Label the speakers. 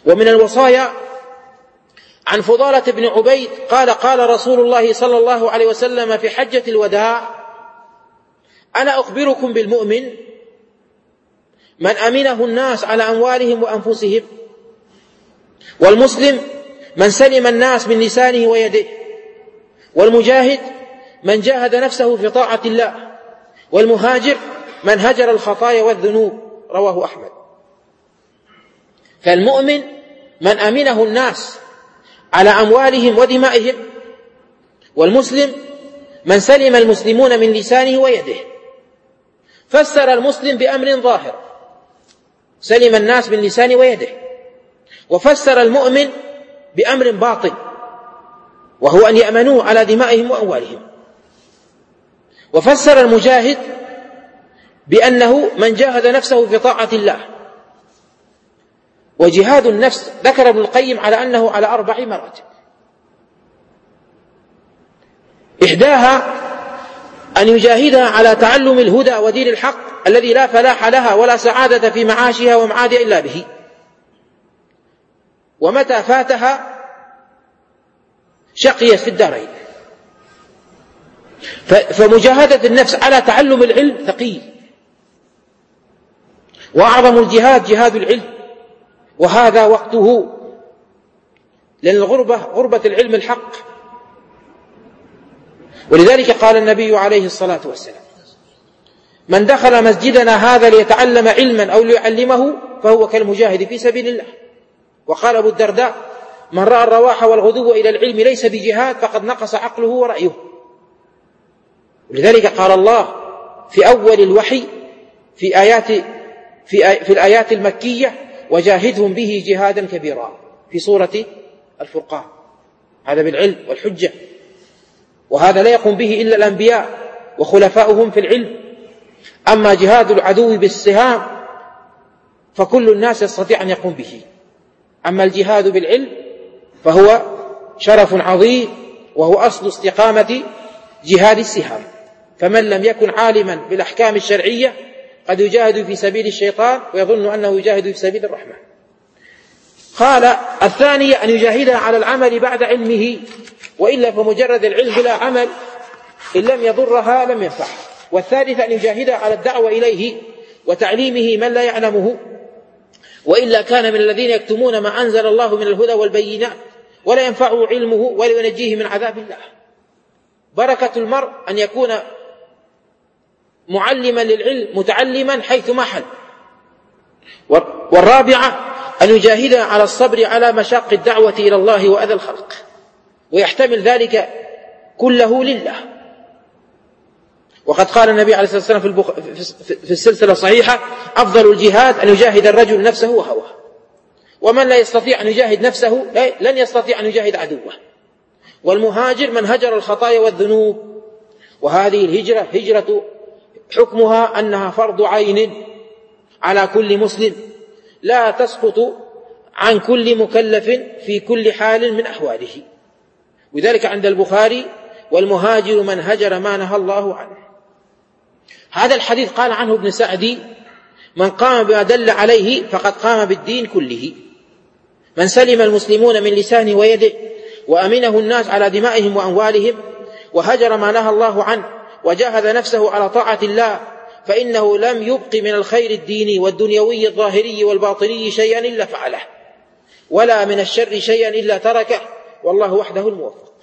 Speaker 1: ومن الوصايا عن فضالة بن عبيد قال: قال رسول الله صلى الله عليه وسلم في حجة الوداع: أنا أخبركم بالمؤمن من أمنه الناس على أموالهم وأنفسهم، والمسلم من سلم الناس من لسانه ويده، والمجاهد من جاهد نفسه في طاعة الله، والمهاجر من هجر الخطايا والذنوب. رواه أحمد. فالمؤمن من أمنه الناس على أموالهم ودمائهم، والمسلم من سلم المسلمون من لسانه ويده. فسر المسلم بأمر ظاهر: سلم الناس من لسانه ويده. وفسر المؤمن بأمر باطن، وهو أن يأمنوه على دمائهم وأموالهم. وفسر المجاهد بأنه من جاهد نفسه في طاعة الله. وجهاد النفس ذكر ابن القيم على أنه على 4 مراتب. إحداها أن يجاهدها على تعلم الهدى ودين الحق الذي لا فلاح لها ولا سعادة في معاشها ومعادها إلا به، ومتى فاتها شقيت في الدارين. فمجاهدة النفس على تعلم العلم ثقيل، وأعظم الجهاد جهاد العلم، وهذا وقته، لأن الغربة غربة العلم الحق. ولذلك قال النبي عليه الصلاة والسلام: من دخل مسجدنا هذا ليتعلم علما أو ليعلمه فهو كالمجاهد في سبيل الله. وقال أبو الدرداء: من رأى الرواح والغدو إلى العلم ليس بجهاد فقد نقص عقله ورأيه. ولذلك قال الله في أول الوحي في الآيات المكية: وجاهدهم به جهادا كبيرا، في سورة الفرقان. هذا بالعلم والحجة، وهذا لا يقوم به إلا الأنبياء وخلفاؤهم في العلم. أما جهاد العدو بالسهام فكل الناس يستطيع أن يقوم به. أما الجهاد بالعلم فهو شرف عظيم، وهو أصل استقامة جهاد السهام. فمن لم يكن عالما بالأحكام الشرعية قد يجاهد في سبيل الشيطان ويظن أنه يجاهد في سبيل الرحمن. قال: الثانية أن يجاهدها على العمل بعد علمه، وإلا فمجرد العلم بلا عمل إن لم يضرها لم ينفعها. والثالثة أن يجاهدها على الدعوة إليه وتعليمه من لا يعلمه، وإلا كان من الذين يكتمون ما أنزل الله من الهدى والبينات ولا ينفعه علمه ولا ينجيه من عذاب الله. بركة المرء أن يكون معلما للعلم متعلما حيث ما حل. والرابعة أن يجاهدها على الصبر على مشاق الدعوة إلى الله وأذى الخلق، ويحتمل ذلك كله لله. وقد قال النبي عليه الصلاة والسلام في السلسلة الصحيحة: أفضل الجهاد أن يجاهد الرجل نفسه وهواه. ومن لا يستطيع أن يجاهد نفسه لن يستطيع أن يجاهد عدوه. والمهاجر من هجر الخطايا والذنوب. وهذه الهجرة هجرة حكمها أنها فرض عين على كل مسلم، لا تسقط عن كل مكلف في كل حال من أحواله. وذلك عند البخاري: والمهاجر من هجر ما نهى الله عنه. هذا الحديث قال عنه ابن سعدي: من قام بما دل عليه فقد قام بالدين كله. من سلم المسلمون من لسانه ويده، وأمنه الناس على دمائهم وأموالهم، وهجر ما نهى الله عنه، وجاهد نفسه على طاعة الله، فإنه لم يبق من الخير الديني والدنيوي الظاهري والباطني شيئا إلا فعله، ولا من الشر شيئا إلا تركه، والله وحده الموفق.